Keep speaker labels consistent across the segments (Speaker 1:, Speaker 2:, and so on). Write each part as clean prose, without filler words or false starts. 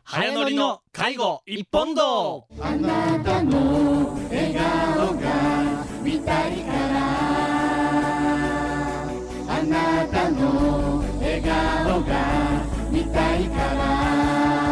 Speaker 1: 早乗りの介護一本道。
Speaker 2: あなたの笑顔が見たいから、あなたの笑顔が見たいから。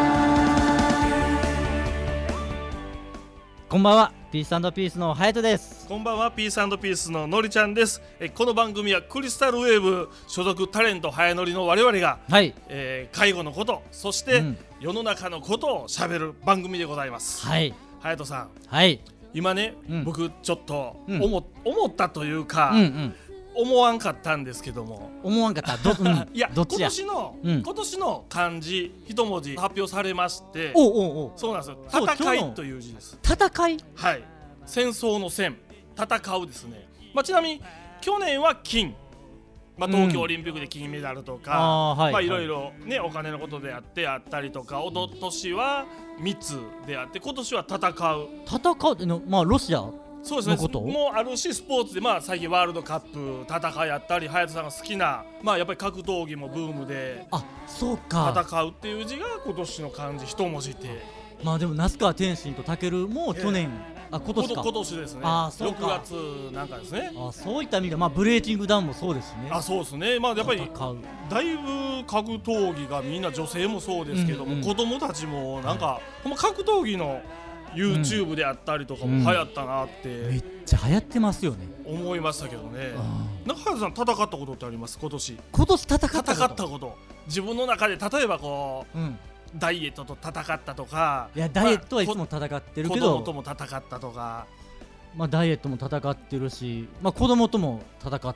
Speaker 3: こんばんは、ピース&ピースのハヤトです。
Speaker 1: こんばんは、ピース&ピースののりちゃんです。この番組はクリスタルウェーブ所属タレント早乗りの我々が、
Speaker 3: はい
Speaker 1: 介護のこと、そして、世の中のことをしゃべる番組でございます。
Speaker 3: はい、
Speaker 1: ハヤトさん、
Speaker 3: はい、
Speaker 1: 今ね、僕ちょっと思ったというか、思わんかったんですけども、
Speaker 3: 思わんかった
Speaker 1: いや、
Speaker 3: どっちや。
Speaker 1: 今年の漢字一文字発表されまして、そうなんですよ、戦いという字です。
Speaker 3: 戦い、
Speaker 1: はい、戦争の戦、戦うですね。ちなみに去年は金、東京オリンピックで金メダルとか、いろいろね、お金のことであったりとか、おととしは密であって、今年は戦う
Speaker 3: の、ロシア、
Speaker 1: そうですね、もあるし、スポーツで、最近ワールドカップ戦いやったり、隼人さんが好きな、やっぱり格闘技もブームで、
Speaker 3: そうか、
Speaker 1: 戦うっていう字が今年の漢字一文字で、
Speaker 3: でも那須川天心と武も去年、今年か、
Speaker 1: 今年ですね、
Speaker 3: そうか、
Speaker 1: 6月なんかですね。
Speaker 3: そういった意味で、ブレイキングダウンもそうですね。
Speaker 1: そうですね、やっぱりだいぶ格闘技がみんな、女性もそうですけども、子供たちもなんか、格闘技の YouTube であったりとかも流行ったなって、
Speaker 3: めっちゃ流行ってますよね、
Speaker 1: 思いましたけどね。中原さん、戦ったことってあります？今年
Speaker 3: 戦った
Speaker 1: こと、自分の中で例えばこう、ダイエットと戦ったとか。
Speaker 3: いや、ダイエットはいつも戦ってるけど、
Speaker 1: 子供とも戦ったとか、
Speaker 3: ダイエットも戦ってるし、子供とも戦った。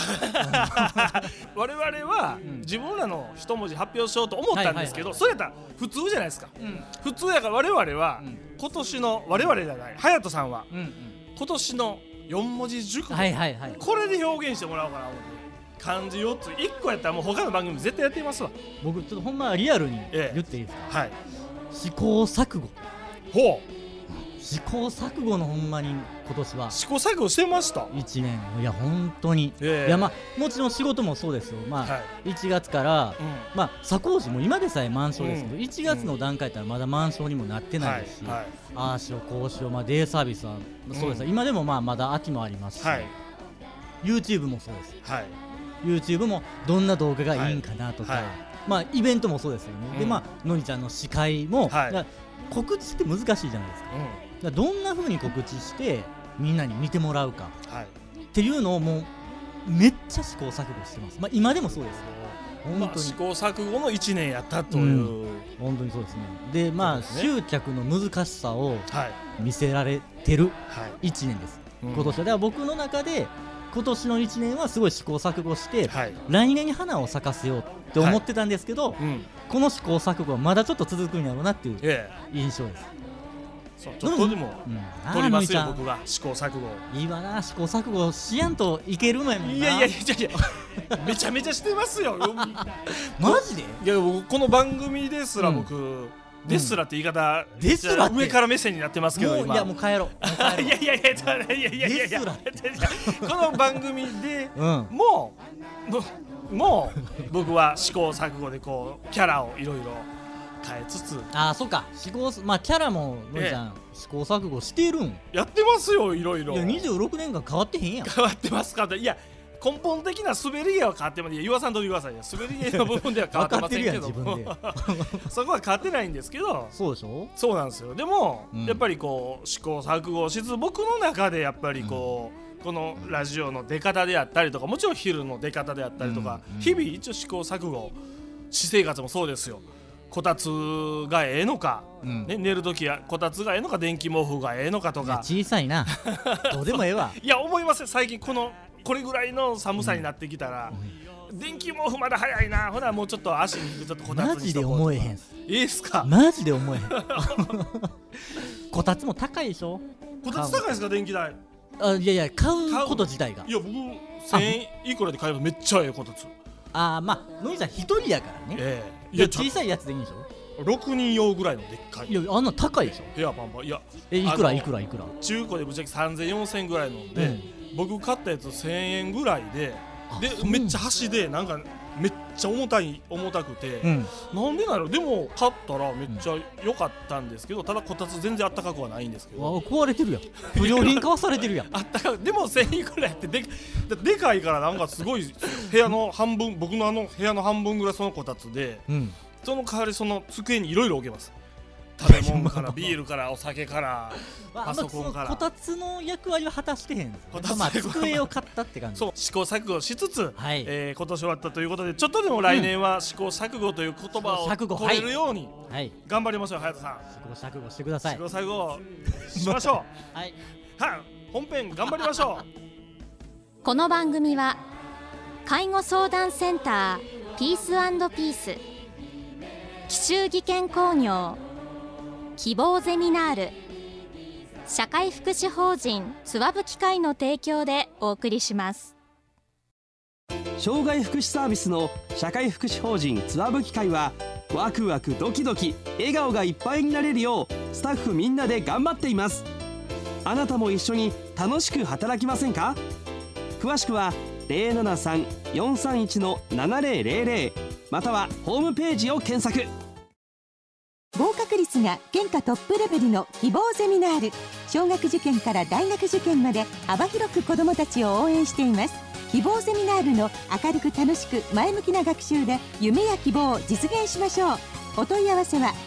Speaker 1: 我々は自分らの一文字発表しようと思ったんですけど、それやったら普通じゃないですか。普通やから、我々は今年の、我々じゃない、隼人さんは今年の4文字熟語、これで表現してもらおうかな思って。漢字4つ、1個やったらもう他の番組絶対やっていますわ。
Speaker 3: 僕ちょっとほんまリアルに言っていいですか？試行錯誤。試行錯誤の、ほんまに今年は
Speaker 1: 試行錯誤してました。
Speaker 3: 1年、いや本当に、いや、もちろん仕事もそうですよ。1月から、左工事も今でさえ満床ですけど、1月の段階やったらまだ満床にもなってないですし、ああしようこうしよう、デイサービスはそうです。今でもまだ秋もありますし、YouTube もそうです。YouTube もどんな動画がいいんかなとか、イベントもそうですよね。で、のりちゃんの司会も、告知って難しいじゃないですか。どんな風に告知してみんなに見てもらうかっていうのを、もうめっちゃ試行錯誤してます。今でもそうですよ。本当に
Speaker 1: 試行錯誤の1年やったという、
Speaker 3: 本当にそうですね。で、集客の難しさを見せられてる1年です、今年は。だから僕の中で今年の1年はすごい試行錯誤して、来年に花を咲かせようって思ってたんですけど、この試行錯誤はまだちょっと続くんやろうなっていう印象です。
Speaker 1: ちょっとでも取りますよ、僕は試行錯誤。
Speaker 3: いいわな、試行錯誤しやんといけるのやもんな。
Speaker 1: いやめちゃめちゃしてますよ。
Speaker 3: マジで？
Speaker 1: いや、僕この番組ですら、僕ですらって言い方、上から目線になってますけど、今。
Speaker 3: いや、もう帰ろう。
Speaker 1: いやこの番組でもう僕は試行錯誤でこうキャラをいろいろ変えつつ。
Speaker 3: そうか、キャラものりちゃん試行錯誤してるん
Speaker 1: やってますよ、いろいろ。
Speaker 3: いや、26年間変わってへんやん。
Speaker 1: 変わってますか？いや、根本的な滑り芸は変わってます。言わさんといてくださいよ。滑り芸の部分では変わってませんけどそこは変わってないんですけど。
Speaker 3: そうでしょ？
Speaker 1: そうなんですよ。でも、やっぱりこう試行錯誤しつつ、僕の中でやっぱりこのラジオの出方であったりとか、もちろん昼の出方であったりとか、日々一応試行錯誤。私生活もそうですよ。こたつがええのか、寝るときはこたつがええのか、電気毛布がええのかとか。
Speaker 3: 小さいなどうでもええわ。
Speaker 1: いや、思いますよ。最近これぐらいの寒さになってきたら、電気毛布まだ早いな、ほなもうちょっと足にちょっとこたつにしとこうとか。
Speaker 3: マジで思えへん。
Speaker 1: いいですか？
Speaker 3: マジで思えへんこたつも高いでしょ？
Speaker 1: こたつ高いですか？電気代。
Speaker 3: いや、買うこと自体が。
Speaker 1: いや、僕1000円いくらで買えばめっちゃええこたつ。
Speaker 3: のりさん一人やからね。いや、小さいやつでいいんでしょ
Speaker 1: ？6人用ぐらいのでっかい。
Speaker 3: いや、あんな高いでしょ？
Speaker 1: 部屋パンパン。いや、
Speaker 3: いくら
Speaker 1: 中古でぶっちゃけ3000、4000ぐらいので、僕買ったやつ1000円ぐらいで、めっちゃ端でなんかめっちゃ重たくて、なんでなの。でも買ったらめっちゃ良かったんですけど、ただこたつ全然あったかくはないんですけど。
Speaker 3: 壊れてるやん。不良品買わされてるやん。
Speaker 1: あったかく、でも1000いくらいってでかいからなんかすごい部屋の半分、僕の部屋の半分ぐらいそのこたつで、その代わりその机にいろいろ置けます。食べ物からビールからお酒からパソコンから。
Speaker 3: こたつの役割は果たしてへんですね。机を買ったって感じ。
Speaker 1: そう、試行錯誤しつつ、今年終わったということで、ちょっとでも来年は試行錯誤という言葉を取れるように頑張りましょう。隼人さん、
Speaker 3: 試行錯誤してください。
Speaker 1: 試行錯誤しましょう。はい、本編頑張りましょ
Speaker 4: う。この番組は介護相談センターピース&ピース、紀州技研工業、希望ゼミナール、社会福祉法人つわぶ機会の提供でお送りします。
Speaker 5: 障害福祉サービスの社会福祉法人つわぶ機会は、ワクワクドキドキ笑顔がいっぱいになれるようスタッフみんなで頑張っています。あなたも一緒に楽しく働きませんか。詳しくは 073-431-7000 またはホームページを検索。
Speaker 6: 合格率が県下トップレベルの希望ゼミナール。小学受験から大学受験まで幅広く子どもたちを応援しています。希望ゼミナールの明るく楽しく前向きな学習で夢や希望を実現しましょう。お問い合わせは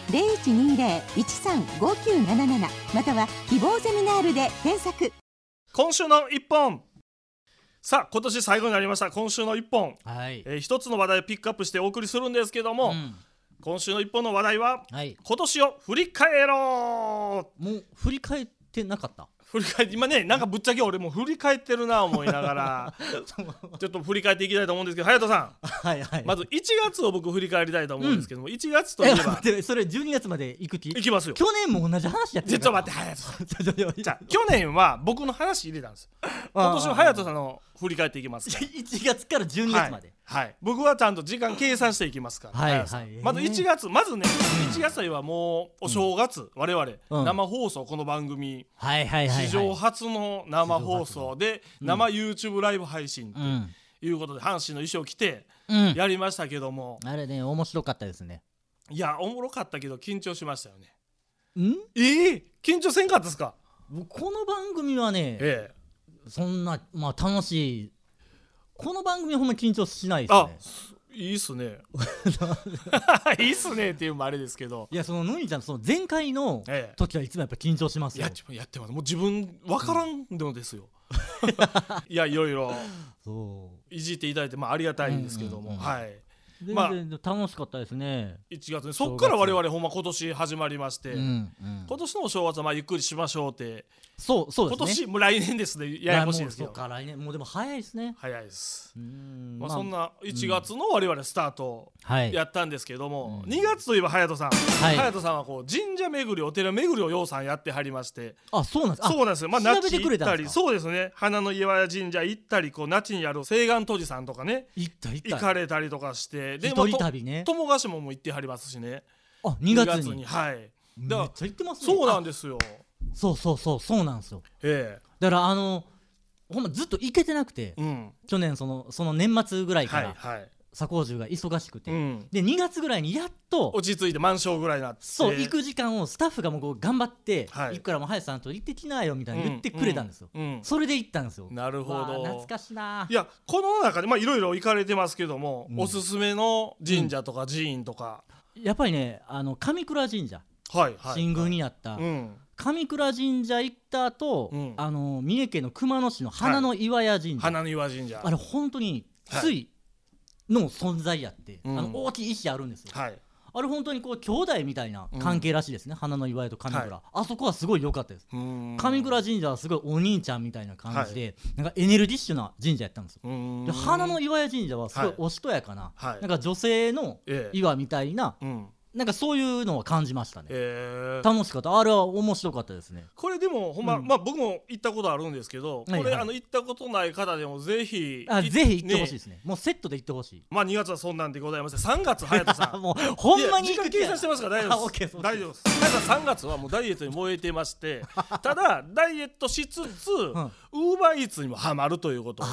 Speaker 6: 0120-135977 または希望ゼミナールで検索。
Speaker 1: 今週の一本。さあ、今年最後になりました。今週の一本、一つの話題をピックアップしてお送りするんですけども、今週の一本の話題は、今年を振り返ろう。
Speaker 3: もう振り返ってなかった。
Speaker 1: 振り返って今ね、なんかぶっちゃけ俺も振り返ってるな思いながらちょっと振り返っていきたいと思うんですけど、隼人さん、まず1月を僕振り返りたいと思うんですけども、1月といえば
Speaker 3: それ12月まで行く気？
Speaker 1: 行きますよ。
Speaker 3: 去年も同じ話やってる。
Speaker 1: ちょっと待って、隼人さんじゃあ去年は僕の話入れたんです。今年は隼人さんの振り返っていきますから。
Speaker 3: 1月から12月まで、
Speaker 1: 僕はちゃんと時間計算していきますから。まず1月、まずね、1月といえばもうお正月、我々生放送、この番組史上初の生放送で生 YouTube ライブ配信ということで、阪神の衣装着てやりましたけども、
Speaker 3: あれね、面白かったですね。
Speaker 1: いや、おもろかったけど緊張しましたよね。緊張せんかったですか？
Speaker 3: この番組はね、そんな楽しい。この番組はほんま緊張しないですね。
Speaker 1: いいっすねいいっすねっていうのもあれですけど、
Speaker 3: いや、そのぬいちゃん、その前回の時はいつもやっぱ緊張しますよ。
Speaker 1: やってます。もう自分分からんのですよいや、いろいろいじっていただいて、ありがたいんですけども、
Speaker 3: 全然楽しかったですね。
Speaker 1: 1月にそっから我々ほんま今年始まりまして、今年のお正月はゆっくりしましょうって。
Speaker 3: そうですね。
Speaker 1: 今年もう来年ですね。ややこしいですけど。
Speaker 3: そうか、来年もうでも早いですね。
Speaker 1: 早いです。そんな1月の我々スタートやったんですけども、2月といえば隼人さん、隼人さんはこう神社巡り、お寺巡りをようさんやってはりまして。
Speaker 3: そうなんです。
Speaker 1: そうなんですよ。那智行ったり、そうですね、花の岩神社行ったり、こう那智にある清願杜寺さんとかね行かれたりとかして、
Speaker 3: で一人旅ね、
Speaker 1: 友ヶ島も行ってはりますしね。
Speaker 3: 2月に。
Speaker 1: めっちゃ行ってます
Speaker 3: ね。
Speaker 1: そうなんですよ。そう
Speaker 3: なんですよ。だからほんまずっと行けてなくて、去年その年末ぐらいから左高中が忙しくて、で2月ぐらいにやっと
Speaker 1: 落ち着いて満床ぐらいになって、
Speaker 3: そう行く時間をスタッフがもうこう頑張って行くから、もう林さんと行ってきなよみたいに言ってくれたんですよ。それで行ったんですよ。
Speaker 1: なるほど。
Speaker 3: 懐かしいな。
Speaker 1: いや、この中でいろいろ行かれてますけども、おすすめの神社とか寺院とか、
Speaker 3: やっぱりね、上倉神社、新宮にあった上倉神社行った後、三重県の熊野市の花の岩屋神社、あれ本当につの存在やって、大きい石あるんですよ。あれ本当にこう兄弟みたいな関係らしいですね、花の岩屋と上倉。あそこはすごい良かったです。上倉神社はすごいお兄ちゃんみたいな感じで、なんかエネルギッシュな神社やったんですよ。で、花の岩屋神社はすごいおしとやかな、なんか女性の岩みたいな、なんかそういうのは感じましたね。楽しかった。あれは面白かったですね。
Speaker 1: これでもほんま、僕も行ったことあるんですけど、これ行ったことない方でもぜひ
Speaker 3: 行ってほしいですね。もうセットで行ってほしい。
Speaker 1: 2月はそんなんでございません。3月、隼人さん
Speaker 3: もうほんまに
Speaker 1: 時間計算してますから大丈夫です。大丈夫です。ただ3月はもうダイエットに燃えてましてただダイエットしつつウーバーイーツにもハマるということで、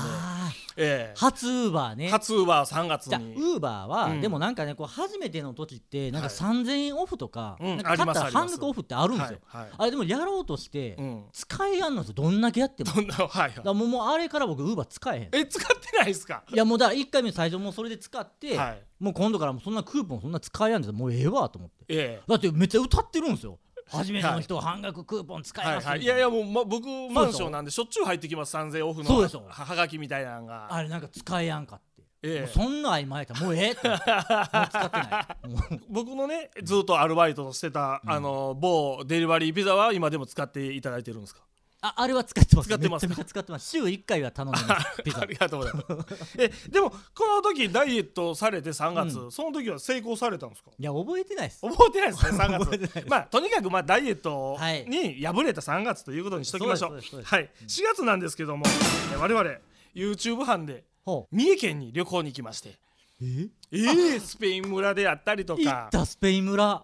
Speaker 3: 初ウーバーね。
Speaker 1: 初ウーバー3月に。
Speaker 3: ウーバーは、でもなんかねこう初めての時ってなんか3000円オフとか、なんか買ったら半額オフってあるんですよ。あれでもやろうとして使えやんのですよ。どんだけやっても。だもうあれから僕ウーバー使えへん。
Speaker 1: 使ってないですか？
Speaker 3: いやもうだから1回目最初もうそれで使って、もう今度からもうそんなクーポンそんな使えやんですよ。もうええわと思って。だってめっちゃ歌ってるんですよ。初めての人は半額クーポン使えます。
Speaker 1: いやいやもう僕マンションなんでしょっちゅう入ってきます。3000円オフのはがきみたいなのが。
Speaker 3: あれなんか使えやんかって。そんな曖昧やったらもうええってもう使ってない。
Speaker 1: 僕のねずっとアルバイトしてた某デリバリーピザは今でも使っていただいてるんですか？
Speaker 3: あれは使ってます。
Speaker 1: 使ってます。
Speaker 3: めちゃめちゃ使ってます。週1回は頼んでますピザ。
Speaker 1: ありがとうございます。でもこの時ダイエットされて3月、その時は成功されたんですか？
Speaker 3: いや覚えてないです。
Speaker 1: 覚えてないですね3月。まあとにかくダイエットに敗れた3月ということにしときましょう。はい。4月なんですけども我々 YouTube 班で三重県に旅行に行きまして。スペイン村であったりとか。
Speaker 3: 行ったスペイン村。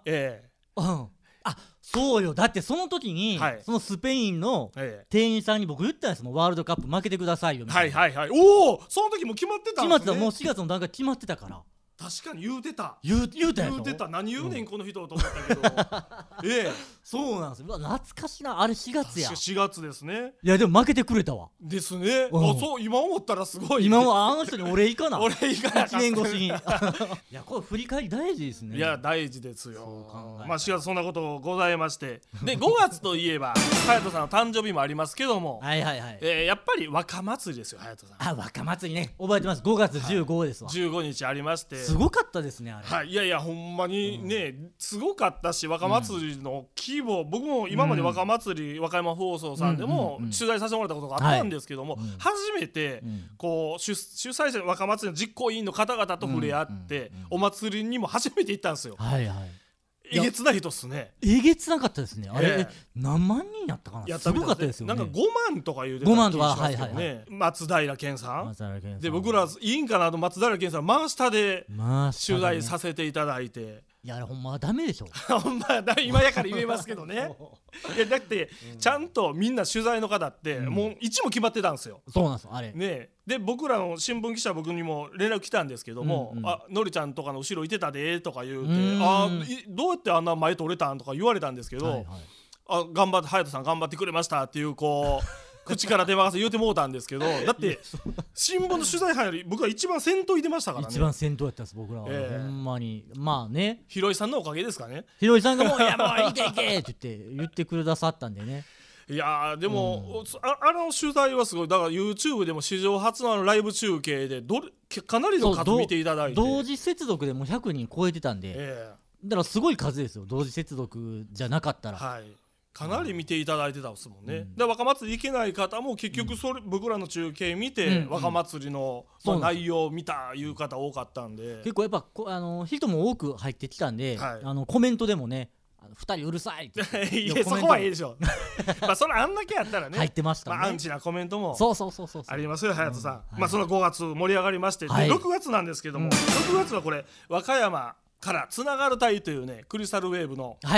Speaker 3: そうよ。だってその時に、そのスペインの店員さんに僕言ったんです。ワールドカップ負けてくださいよみたいな。
Speaker 1: おお、その時も決まってたんですね。
Speaker 3: 決まってた。もう4月の段階決まってたから。
Speaker 1: 確かに言うてた。
Speaker 3: 言うて
Speaker 1: た。何言うねんこの人と思ったけど。
Speaker 3: そうなんですよ。懐かしいな。あれ4月や。
Speaker 1: 4月ですね。
Speaker 3: いやでも負けてくれたわ。
Speaker 1: ですね。そう今思ったらすごい。
Speaker 3: 今はあの人にお礼いかな。
Speaker 1: お礼いかな。
Speaker 3: 1年越しに。いやこれ振り返り大事ですね。
Speaker 1: いや大事ですよ。4月そんなことございまして。で5月といえば隼人さんの誕生日もありますけども。やっぱり若祭りですよ隼人さん。
Speaker 3: 若祭りね。覚えてます。5月15ですわ。
Speaker 1: 15日ありまして。
Speaker 3: すごかったですねあれ。
Speaker 1: いやいやほんまにねすごかったし、若祭りの規模、僕も今まで若祭り和歌山放送さんでも取材させてもらったことがあったんですけども、初めてこう主催者若祭りの実行委員の方々と触れ合ってお祭りにも初めて行ったんですよ。えげつない人っすね。
Speaker 3: えげつなかったですねあれ。何万人やったかな。すごかったですよね。
Speaker 1: なんか5万とか言うてた気がしますけどね。松平健さんで、僕らいいんかなと松平健さん真下で取材させていただいて。
Speaker 3: いやあれほんまダメでしょ。
Speaker 1: ほんま今やから言えますけどね。いやだってちゃんとみんな取材の方ってもう位置も決まってたんですよ。
Speaker 3: そうなんですあれ
Speaker 1: ね。で僕らの新聞記者僕にも連絡来たんですけども「のりちゃんとかの後ろいてたで」とか言うて「どうやってあんな前取れたん?」とか言われたんですけど「頑張って隼人さん頑張ってくれました」っていうこう口から出まかせ言うてもうたんですけど、だって新聞の取材班より僕は一番先頭いてましたからね。
Speaker 3: 一番先頭やったんです僕らは。ほんまにまあね、
Speaker 1: ひろいさんのおかげですかね。
Speaker 3: ひろいさんがもう「いやもういけいけ」って言ってくださったんでね。
Speaker 1: いやでもあの取材はすごい。だから YouTube でも史上初のライブ中継でかなりの数見ていただいて、
Speaker 3: 同時接続でも100人超えてたんで、だからすごい数ですよ。同時接続じゃなかったら
Speaker 1: かなり見ていただいてたんですもんね。で若祭り行けない方も結局僕らの中継見て若祭りの内容を見たいう方多かったんで、
Speaker 3: 結構やっぱ人も多く入ってきたんで、コメントでもね2人うるさいって
Speaker 1: いやそこはいいでしょ。それあんだけやったらね
Speaker 3: 入ってましたね。
Speaker 1: アンチなコメントもありますよ隼人さん。その5月盛り上がりまして、6月なんですけども、6月はこれ和歌山からつながる隊というねクリスタルウェーブの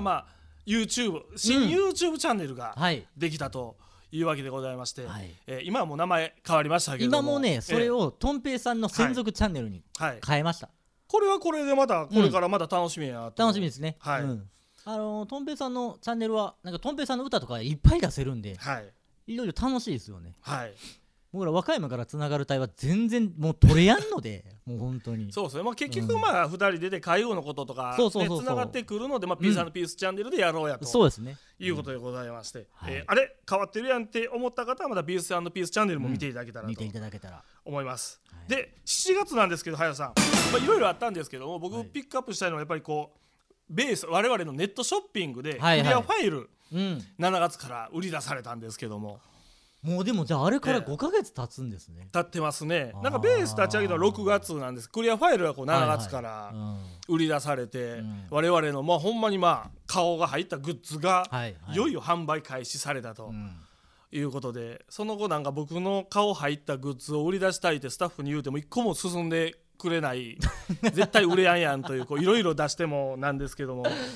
Speaker 1: YouTube 新 YouTube チャンネルができたというわけでございまして、今はもう名前変わりましたけども、
Speaker 3: 今もねそれをとんぺいさんの専属チャンネルに変えました。
Speaker 1: これはこれでまたこれからまた楽しみや
Speaker 3: 楽しみですね。とんぺいさんのチャンネルはなんかとんぺいさんの歌とかいっぱい出せるんで、いろいろ楽しいですよね。僕ら和歌山からつながる隊は全然もう取れやんのでもう本当に
Speaker 1: そうですね。結局2人出て介護のこととかつながってくるので、ピース&ピースチャンネルでやろうやということでございまして、あれ変わってるやんって思った方はまたピース&ピースチャンネルも見ていただけたらと思います。で7月なんですけど隼人さんいろいろあったんですけども、僕ピックアップしたいのはやっぱりこうベース我々のネットショッピングでクリアファイル7月から売り出されたんですけども、
Speaker 3: もうでもじゃああれから5ヶ月経つんですね。
Speaker 1: 経ってますね。なんかベース立ち上げたのは6月なんです。クリアファイルはこう7月から売り出されて、我々のほんまに顔が入ったグッズがいよいよ販売開始されたということで、その後なんか僕の顔入ったグッズを売り出したいってスタッフに言うても一個も進んでくれない絶対売れやんやんといういろいろ出してもなんですけども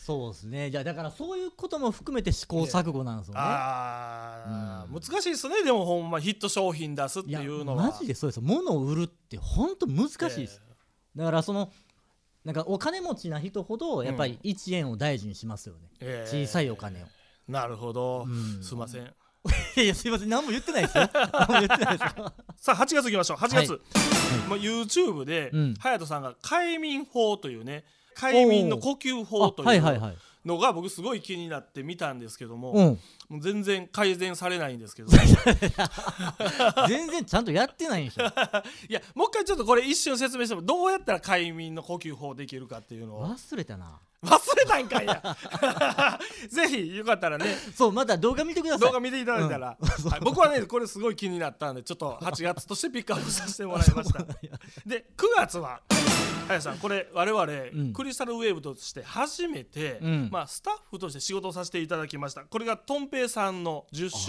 Speaker 3: そうですね。じゃあだからそういうことも含めて試行錯誤なんですよね。
Speaker 1: 難しいですね。でもほんまヒット商品出すっていうのは
Speaker 3: マジでそうです。物を売るって本当難しいです、だからそのなんかお金持ちな人ほどやっぱり1円を大事にしますよね、小さいお金を。
Speaker 1: なるほど、すいません
Speaker 3: いやすいません、何も言ってないですよ何も言ってないですよ
Speaker 1: さあ8月いきましょう。8月、YouTube で隼人さんが快眠法というね、快眠の呼吸法というのが僕すごい気になって見たんですけども、もう全然改善されないんですけど
Speaker 3: 全然ちゃんとやってないんでしょ
Speaker 1: いやもう一回ちょっとこれ一瞬説明しても、どうやったら快眠の呼吸法できるかっていうのを
Speaker 3: 忘れたな。
Speaker 1: 忘れたんかいやぜひよかったらね、
Speaker 3: そうまた動画見てください。
Speaker 1: 動画見ていただいたら、僕はねこれすごい気になったんで、ちょっと8月としてピックアップさせてもらいましたで9月は林さん、これ我々、クリスタルウェーブとして初めて、スタッフとして仕事をさせていただきました。これがとんぺいさんの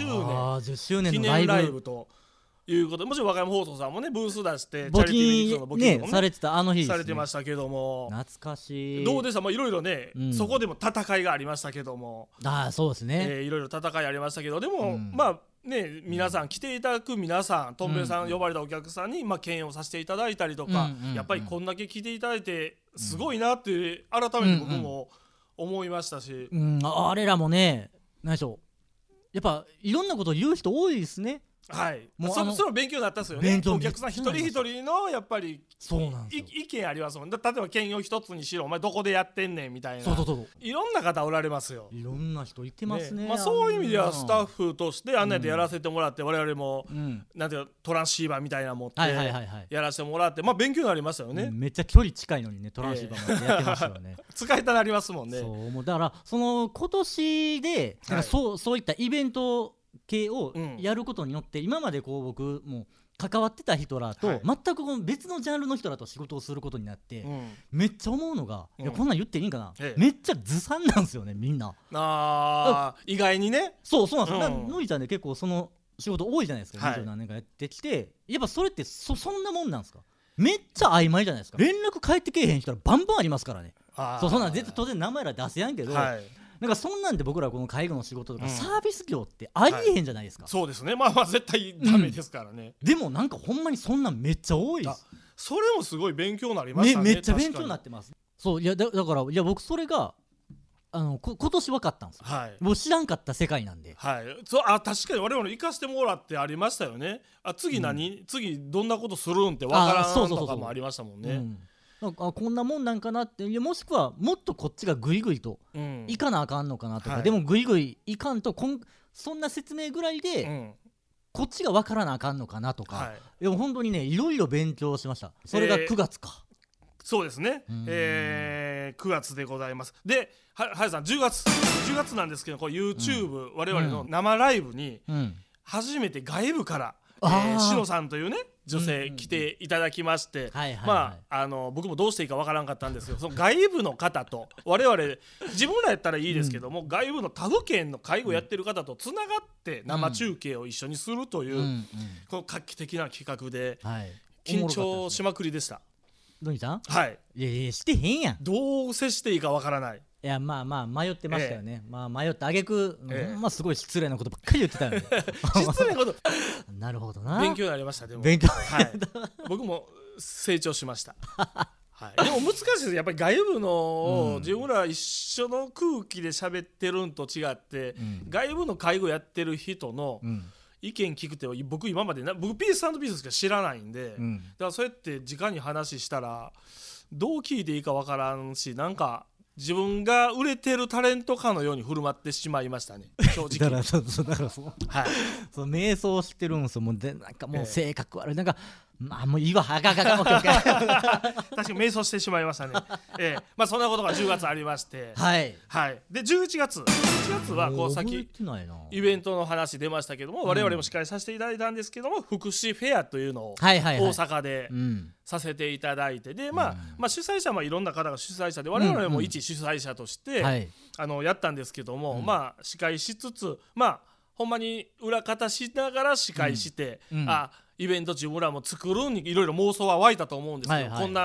Speaker 1: 10周年記念ライブということで、もちろん和歌山放送さんもねブース出して
Speaker 3: チャリティーの募金もねされてた、あの日
Speaker 1: されてましたけども、
Speaker 3: 懐かしい。
Speaker 1: どうでした？いろいろね、そこでも戦いがありましたけども、
Speaker 3: そうですね、
Speaker 1: いろいろ戦いありましたけど、でも、皆さん来ていただく皆さん、とんべいさん呼ばれたお客さんに敬遠をさせていただいたりとか、やっぱりこんだけ来ていただいてすごいなって改めて僕も思いましたし、
Speaker 3: あれらもね、何でしょう、やっぱいろんなことを言う人多いですね。
Speaker 1: はい、もうそれ勉強になったんですよね。お客さん一人一人のやっぱり意見ありますもん。例えば兼用一つにしろ、お前どこでやってんねんみたいな、いろんな方おられますよ。
Speaker 3: いろんな人いてますね。
Speaker 1: そういう意味ではスタッフとしてあんなでやらせてもらって、我々もなんていうかトランシーバーみたいなの持ってやらせてもらって、勉強になりましたよね。
Speaker 3: めっちゃ距離近いのにね、トランシーバー持ってやってましたよね
Speaker 1: 使いたなりますもんね。
Speaker 3: もうだからその今年でそういったイベント系をやることによって、今まで僕も関わってた人らと全く別のジャンルの人らと仕事をすることになって、めっちゃ思うのが、いやこんなん言っていいんかな、めっちゃずさんなんですよね、みんな。
Speaker 1: 意外にね。
Speaker 3: そうなんですよ。のりちゃんで結構その仕事多いじゃないですか、20何年かやってきて、やっぱそれってそんなもんなんですか。めっちゃ曖昧じゃないですか。連絡返ってけえへん人らバンバンありますからね。そんなん絶対当然名前ら出せやんけど、なんかそんなんで僕らこの介護の仕事とかサービス業ってありえへんじゃないですか。
Speaker 1: そうですね。絶対ダメですからね。
Speaker 3: でもなんかほんまにそんなんめっちゃ多いです。
Speaker 1: それもすごい勉強になりましたね。
Speaker 3: めっちゃ勉強になってます。そういやだから僕それが今年分かったんですよ。もう知らんかった世界なんで。
Speaker 1: 確かに我々行かしてもらってありましたよね。次どんなことするんって分からんとかもありましたもんね。
Speaker 3: こんなもんなんかなって、もしくはもっとこっちがグイグイといかなあかんのかなとか、でもグイグイいかんとそんな説明ぐらいでこっちが分からなあかんのかなとか、でも本当にねいろいろ勉強しました。それが9月か。
Speaker 1: そうですね、9月でございます。で林さん10月なんですけど、これ YouTube、我々の生ライブに初めて外部からしのさんというね女性来ていただきまして、僕もどうしていいかわからんかったんですけど、その外部の方と我々自分らやったらいいですけども、外部の他府県の介護やってる方とつながって生中継を一緒にするという、この画期的な企画で緊張しまくりでした。
Speaker 3: どにちゃん？
Speaker 1: い
Speaker 3: やしてへんやん。
Speaker 1: どう接していいかわからない。
Speaker 3: いや迷ってましたよね。迷った挙句すごい失礼なことばっかり言ってたよね
Speaker 1: 失礼なこと
Speaker 3: なるほどな。
Speaker 1: 勉強になりました。でも僕も成長しましたでも難しいです。やっぱり外部の自分ら一緒の空気で喋ってるんと違って、外部の介護やってる人の意見聞くって僕今まで僕ピース&ピースしか知らないんで、だからそうやって直に話したらどう聞いていいかわからんし、なんか自分が売れてるタレントかのように振る舞ってしまいましたね、正直。だからそう
Speaker 3: 瞑想してるんですよ。もうなんかもう性格悪い、なんかもういいわ、確かに
Speaker 1: 瞑想してしまいましたねそんなことが10月ありまして、で11月はこうさっきイベントの話出ましたけども、我々も司会させていただいたんですけども、福祉フェアというのを大阪でさせていただいて、で主催者はいろんな方が主催者で、我々も一主催者としてやったんですけども、司会しつつほんまに裏方しながら司会して、イベント自分らも作るにいろいろ妄想は湧いたと思うんですけど、こんな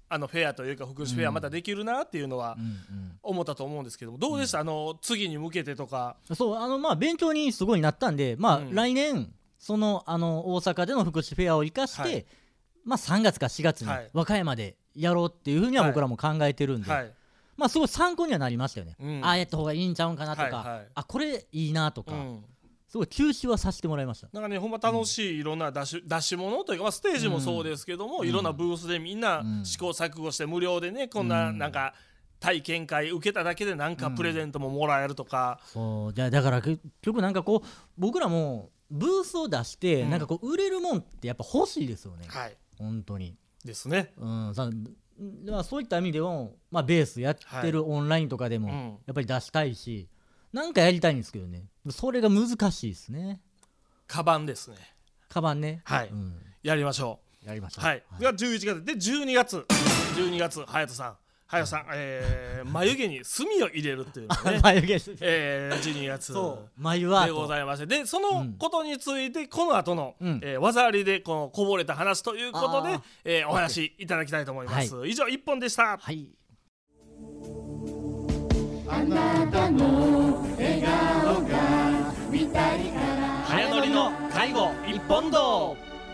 Speaker 1: フェアというか福祉フェアまたできるなっていうのは思ったと思うんですけども、どうでした、次に向けてとか。
Speaker 3: そう勉強にすごいなったんで、来年大阪での福祉フェアを生かして、3月か4月に和歌山でやろうっていうふうには僕らも考えてるんで、すごい参考にはなりましたよね。ああやった方がいいんちゃうんかなとか、これいいなとか。すごい吸収はさせてもらいました。
Speaker 1: なんかね、ほんま楽しいいろんな出し物というか、ステージもそうですけども、いろんなブースでみんな試行錯誤して無料でね、こんななんか体験会受けただけでなんかプレゼントももらえるとか。
Speaker 3: そうだから結局なんかこう僕らもブースを出してなんかこう売れるもんってやっぱ欲しいですよね。本当に
Speaker 1: ですね。
Speaker 3: そういった意味でもベースやってるオンラインとかでもやっぱり出したいし。なんかやりたいんですけどね、それが難しいですね。
Speaker 1: カバンですね。
Speaker 3: カバンね。
Speaker 1: やりましょう。
Speaker 3: が
Speaker 1: 11月で12月隼人さん眉毛に墨を入れるっていうのね
Speaker 3: 眉毛
Speaker 1: 12月
Speaker 3: 眉アート
Speaker 1: でございまして、でそのことについてこの後の技ありでこのこぼれた話ということでお話いただきたいと思います。以上1本でした。
Speaker 2: あなたの笑顔が見たいから
Speaker 1: 早乗りの介護一本道。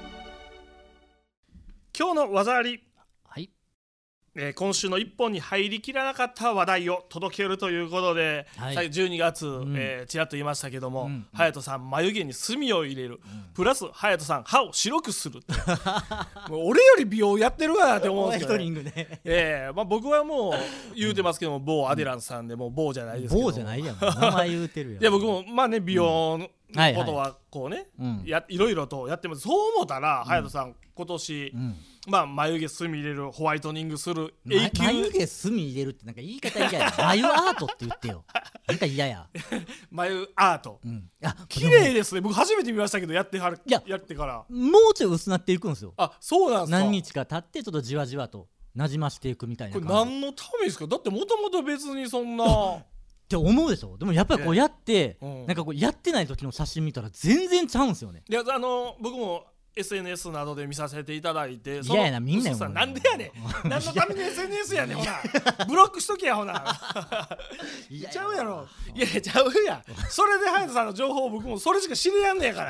Speaker 1: 今日の技あり、今週の一本に入りきらなかった話題を届けるということで、12月、ちらっと言いましたけども、隼人さん眉毛に墨を入れる、プラス隼人さん歯を白くするもう俺より美容やってるわなって思うんですけど、僕はもう言うてますけども、某アデランスさんでもう某じゃないですけど、
Speaker 3: 某じゃないやん、名前言うてるやん。
Speaker 1: いや僕も美容のことはこうね、いろいろとやってます。そう思ったら隼人さん今年眉毛墨入れる、ホワイトニングする、
Speaker 3: 眉毛墨入れるってなんか言い方嫌や。眉アートって言ってよ。なんか嫌や。
Speaker 1: 眉アート、綺麗ですね。僕初めて見ましたけど、やってから
Speaker 3: もうちょい薄なっていくんですよ。
Speaker 1: そうなんですか。
Speaker 3: 何日か経ってちょっとじわじわとなじましていくみたいな。
Speaker 1: これ何のためですか。だってもともと別にそんな
Speaker 3: って思うでしょ。でもやっぱりこうやって、なんかこうやってない時の写真見たら全然ちゃうんですよね。
Speaker 1: いや僕もSNS などで見させていただいて、
Speaker 3: 嫌やな、みんなよ。
Speaker 1: なんでやねん。何のために SNS やねん。ほなブロックしとけや。ほなちゃうやろ。いやちゃうやん。それで隼人さんの情報を僕もそれしか知りやんねやから。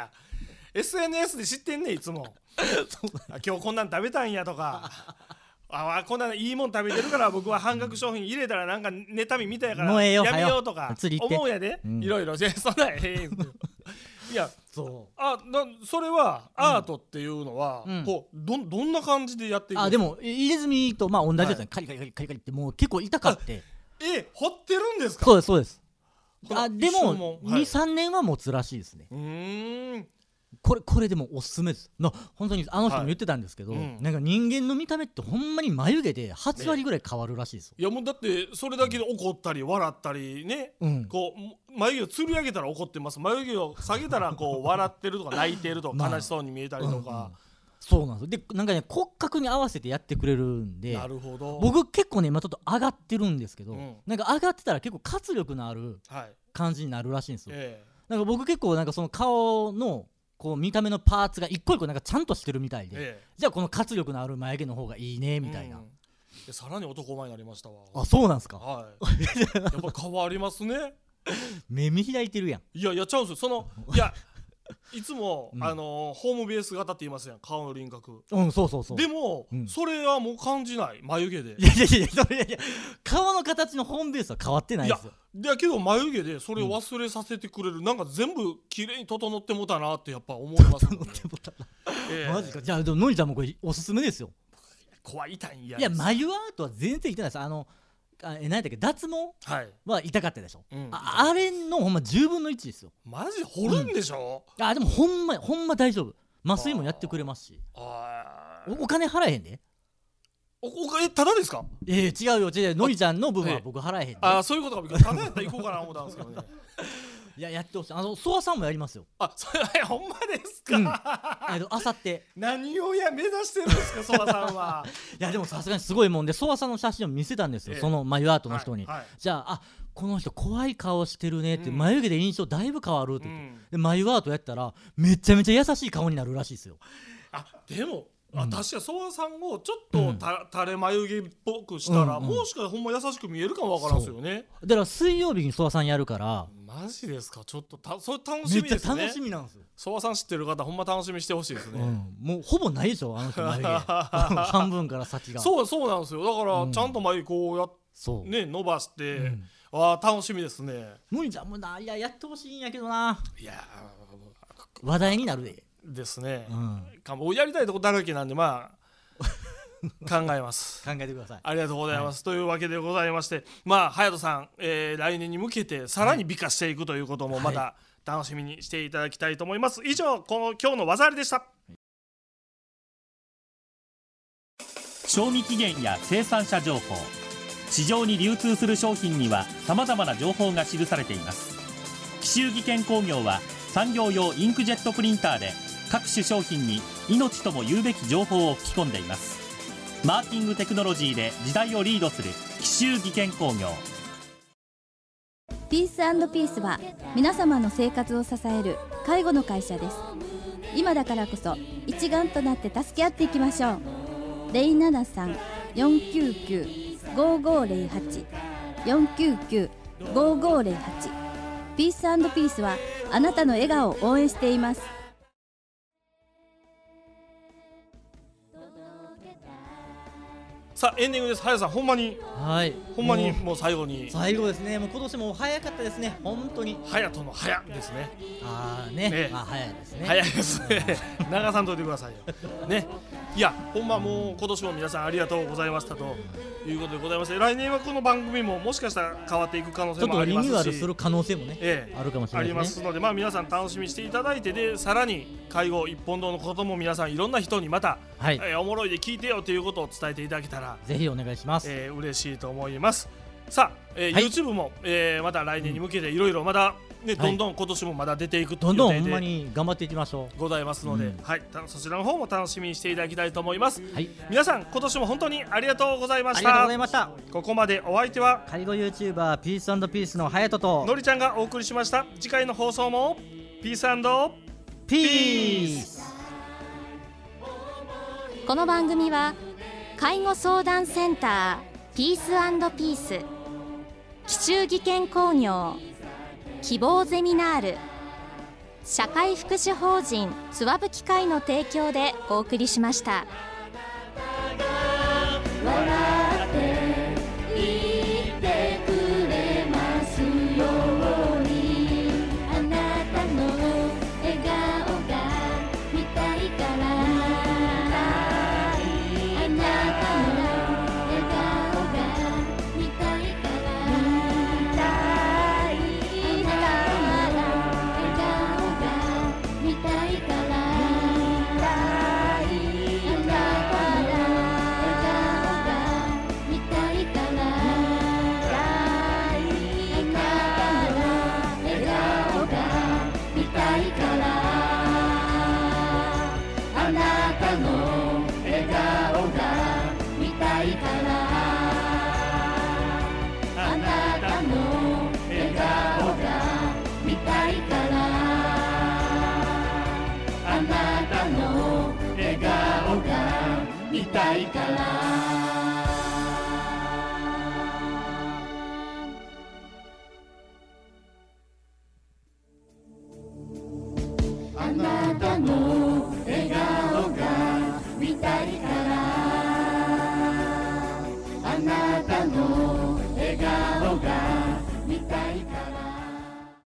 Speaker 1: SNS で知ってんねんいつも今日こんなん食べたんやとかこんないいもん食べてるから僕は半額商品入れたらなんか妬みみたいからやめようとか思うやで、いろいろ。そんないやそれはアートっていうのはこうどんな感じでやっていくの？
Speaker 3: でも入れ墨と同じやつにカリカリカリカリカリってもう結構痛かって。
Speaker 1: 掘ってるんですか？
Speaker 3: そうです。でも 2,3 年は持つらしいですね。これでもおすすめです。本当にあの人も言ってたんですけど、なんか人間の見た目ってほんまに眉毛で8割ぐらい変わるらしいですよ。
Speaker 1: いやもうだってそれだけで怒ったり笑ったりね、こう眉毛をつり上げたら怒ってます、眉毛を下げたらこう笑ってるとか泣いてるとか悲しそうに見えたりとか。
Speaker 3: そうなんです。でなんかね骨格に合わせてやってくれるんで。
Speaker 1: なるほど。
Speaker 3: 僕結構ね今ちょっと上がってるんですけど、なんか上がってたら結構活力のある感じになるらしいんですよ。なんか僕結構なんかその顔のこう見た目のパーツが一個一個なんかちゃんとしてるみたいで、じゃあこの活力のある眉毛の方がいいねみたいな。
Speaker 1: さらに男前になりましたわ。
Speaker 3: そうなんですか。
Speaker 1: やっぱ変わりますね。
Speaker 3: 目見開いてるやん。
Speaker 1: いややっちゃうんですよ。いつもホームベース型って言いますやん、顔の輪郭。
Speaker 3: そう
Speaker 1: でもそれはもう感じない、眉毛で。
Speaker 3: いや顔の形のホームベースは変わってないですよ。
Speaker 1: だけど眉毛でそれを忘れさせてくれる、なんか全部綺麗に整ってもたなってやっぱ思いますもんね。
Speaker 3: マジか。じゃあでものりちゃんもこれおすすめですよ。
Speaker 1: 怖い痛いんや。
Speaker 3: いや眉アートは全然痛いです。何だっけ、脱毛は痛かったでしょ。あれのほんま10分の1ですよ。
Speaker 1: マジ掘るんでしょ。
Speaker 3: でもほんま大丈夫。麻酔もやってくれますし。お金払えへんで。
Speaker 1: ただですか？
Speaker 3: 違うよ。のりちゃんの分は僕払えへんで。
Speaker 1: そういうことか。ただやったら行こうかな思ったんですけどね。
Speaker 3: いや、やってほしい。ソワさんもやりますよ。
Speaker 1: それほんまですか？
Speaker 3: あさって
Speaker 1: 何を目指してるんですか、ソワさんは。
Speaker 3: いやでもさすがにすごいもんで、ソワさんの写真を見せたんですよ、その眉アートの人に。じゃあこの人怖い顔してるねって、眉毛で印象だいぶ変わるって言って、で眉アートやったらめちゃめちゃ優しい顔になるらしいですよ。
Speaker 1: でも確かソワさんをちょっと垂れ眉毛っぽくしたら、もしかしたらほんま優しく見えるかもわからんすよね。
Speaker 3: だから水曜日にソワさんやるから。
Speaker 1: マジですか。ちょっとそれ楽しみですね。
Speaker 3: めっちゃ楽しみなんですよ。
Speaker 1: ソワさん知ってる方ほんま楽しみにしてほしいですね。
Speaker 3: もうほぼないでしょ、あの人眉毛半分から先が。
Speaker 1: そうなんですよ。だからちゃんと眉こうやね伸ばして、楽しみですね。
Speaker 3: 無理じゃもういやってほしいんやけどな。
Speaker 1: いや
Speaker 3: 話題になるで。
Speaker 1: ですね。やりたいとこだらけなんで考えます。
Speaker 3: 考えてください。
Speaker 1: ありがとうございます。というわけでございまして、隼人さん、来年に向けてさらに美化していくということもまた楽しみにしていただきたいと思います。以上、今日の技ありでした。
Speaker 7: 賞味期限や生産者情報、市場に流通する商品にはさまざまな情報が記されています。紀州技研工業は産業用インクジェットプリンターで各種商品に命とも言うべき情報を吹き込んでいます。マーキングテクノロジーで時代をリードする紀州技研工業。
Speaker 8: ピース&ピースは皆様の生活を支える介護の会社です。今だからこそ一丸となって助け合っていきましょう。073-499-5508 499-5508。ピース&ピースはあなたの笑顔を応援しています。
Speaker 1: さあエンディングです。隼人さんほんまにもう最後です
Speaker 3: ね。もう今年も早かったですね。本当に
Speaker 1: 隼人の早ですね。
Speaker 3: 早いですね。
Speaker 1: 早いですね。流さんといてくださいよね。いやほんまもう今年も皆さんありがとうございましたということでございまして、来年はこの番組ももしかしたら変わっていく可能性もありますし、
Speaker 3: ちょっとリニューアルする可能性もね、あるかもしれないですね。あります
Speaker 1: ので、皆さん楽しみにしていただいて、でさらに介護一本堂のことも皆さんいろんな人にまた、おもろいで聞いてよということを伝えていただけたら
Speaker 3: ぜひお願いします。
Speaker 1: 嬉しいと思います。さあ、YouTube も、また来年に向けていろいろまだね、どんどん今年もまだ出ていくという
Speaker 3: どんどんほんまに頑張っていきましょう。
Speaker 1: ございますので、そちらの方も楽しみにしていただきたいと思います。皆さん今年も本当にありがとうございました。
Speaker 3: ありがとうございました。
Speaker 1: ここまでお相手は
Speaker 3: 介護 YouTuber ピース&ピースの隼人と
Speaker 1: のりちゃんがお送りしました。次回の放送もピース&ピース。
Speaker 4: この番組は介護相談センターピース&ピース、紀州技研工業、希望ゼミナール、社会福祉法人つわぶき会の提供でお送りしました。
Speaker 2: 見たいから